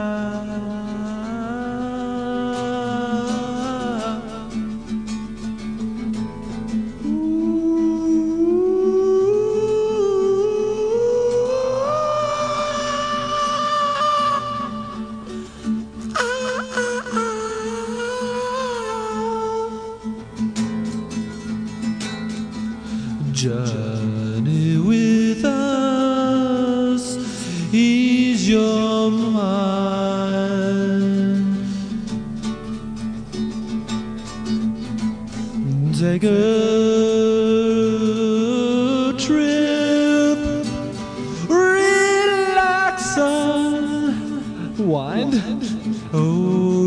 Journey with us, ease your mind. Take a trip, relax, unwind. Oh,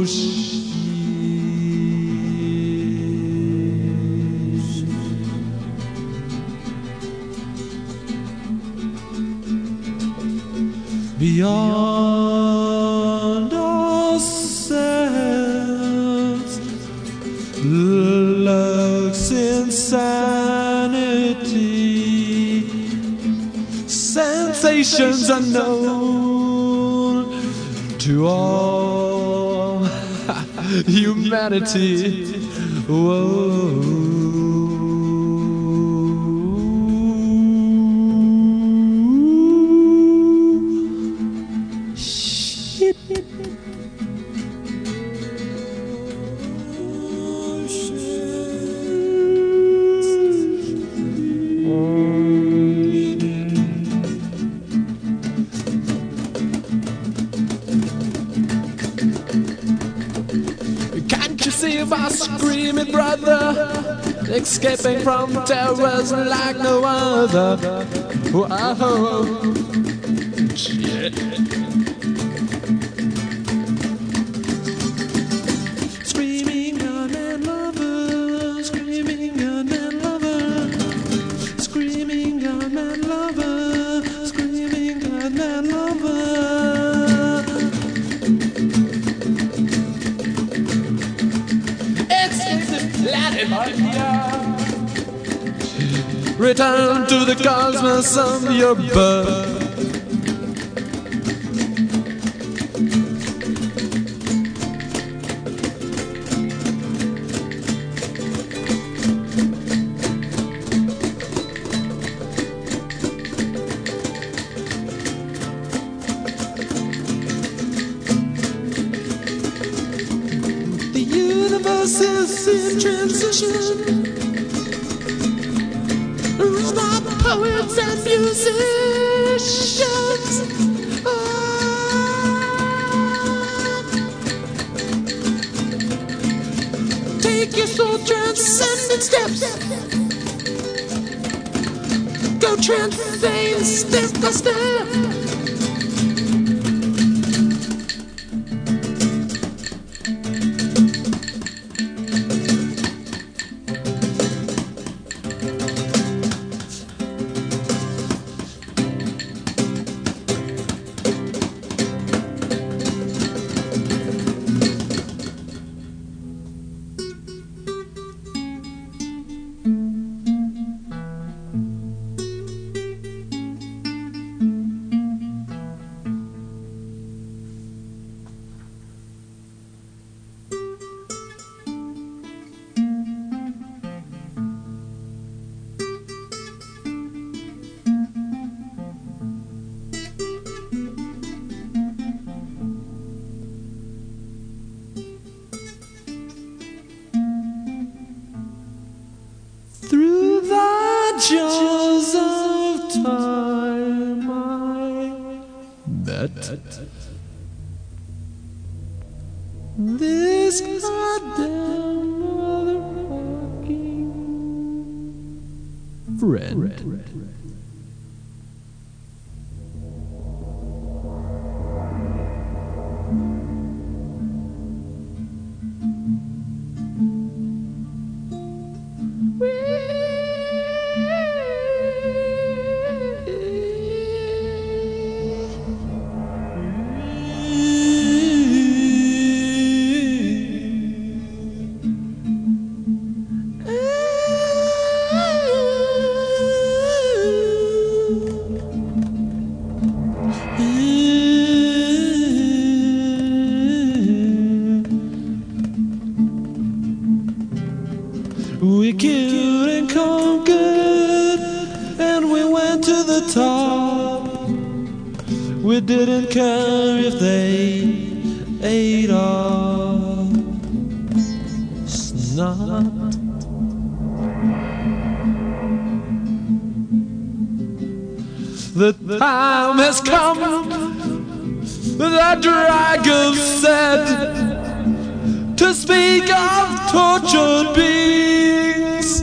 beyond ourselves lurks insanity, sensations unknown to all humanity. Whoa. Can't you see if I scream it, brother? Escaping from terrors like no other. Whoa. Shit. Screaming gun and lover, screaming gun and lover, screaming gun and lover, screaming gun and lover. Return to the cosmos of your birth. The universe is in transition. Robot poets and musicians. Take your soul transcendent steps. Go transcend step by step. Through the jaws of time I met this goddamn motherfucking friend. top. We didn't care if they ate our snot. The time has come, the dragon said, to speak of tortured beings.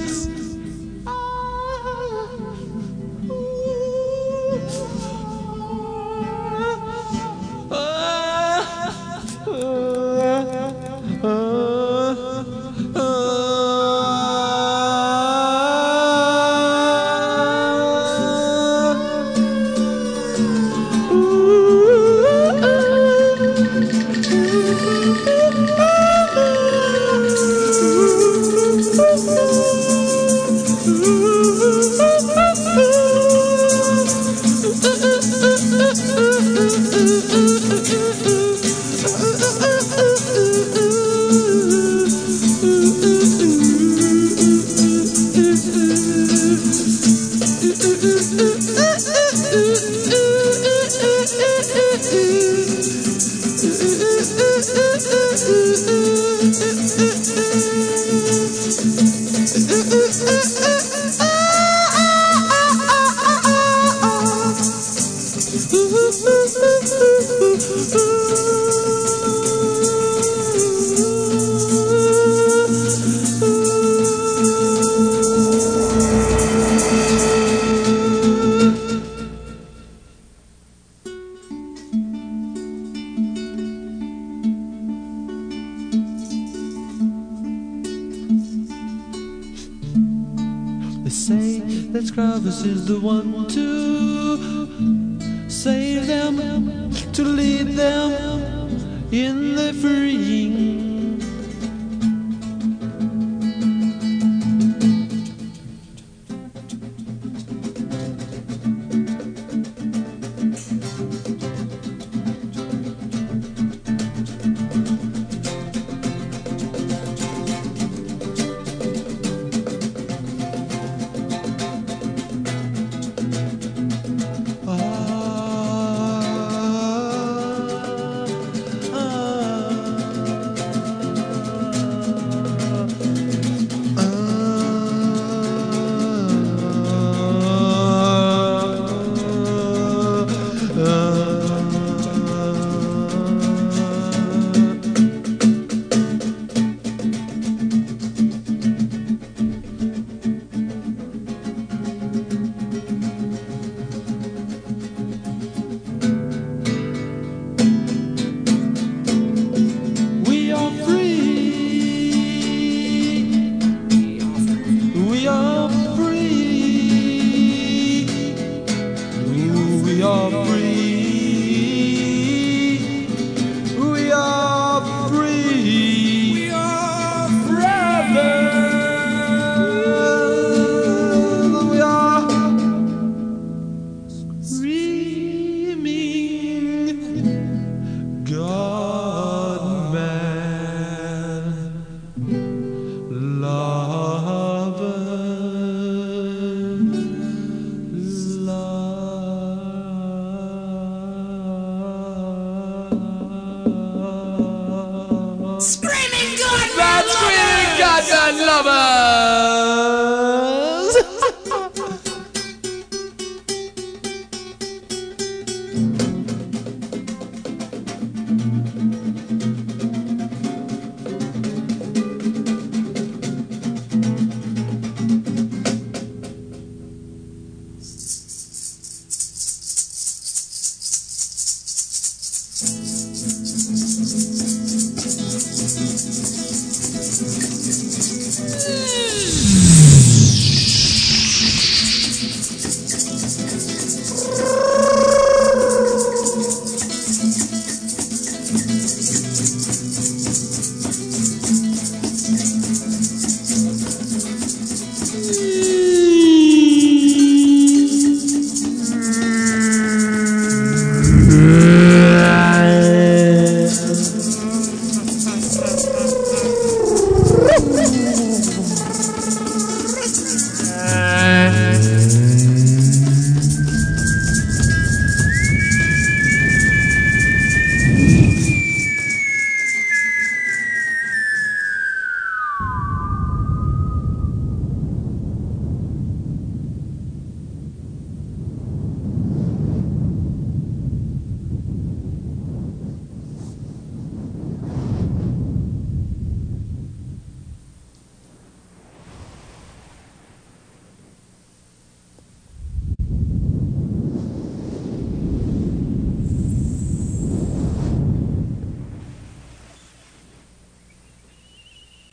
They say that Scravus is the one to save them, to lead them in their freeing.